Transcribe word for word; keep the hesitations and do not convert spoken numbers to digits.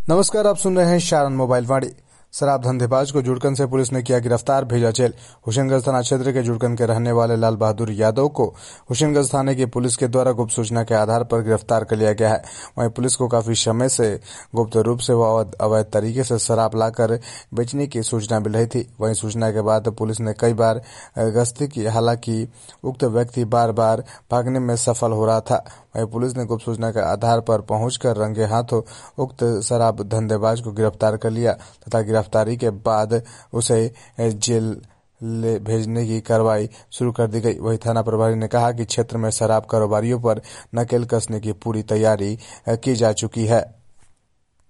नमस्कार, आप सुन रहे हैं शारन मोबाइल वाणी। शराब धंधेबाज को जुड़कन से पुलिस ने किया गिरफ्तार, भेजा जेल। हुसैनगंज थाना क्षेत्र के जुड़कन के रहने वाले लाल बहादुर यादव को हुसैनगंज थाने की पुलिस के द्वारा गुप्त सूचना के आधार पर गिरफ्तार कर लिया गया है। वहीं पुलिस को काफी समय से गुप्त रूप से व अवैध तरीके से शराब लाकर बेचने की सूचना मिल रही थी। वहीं सूचना के बाद पुलिस ने कई बार गश्ती की, हालांकि उक्त व्यक्ति बार बार भागने में सफल हो रहा था। वहीं पुलिस ने गुप्त सूचना के आधार पर पहुंचकर रंगे हाथों उक्त शराब धंधेबाज को गिरफ्तार कर लिया तथा गिरफ्तारी के बाद उसे जेल ले भेजने की कार्रवाई शुरू कर दी गई। वही थाना प्रभारी ने कहा कि क्षेत्र में शराब कारोबारियों पर नकेल कसने की पूरी तैयारी की जा चुकी है।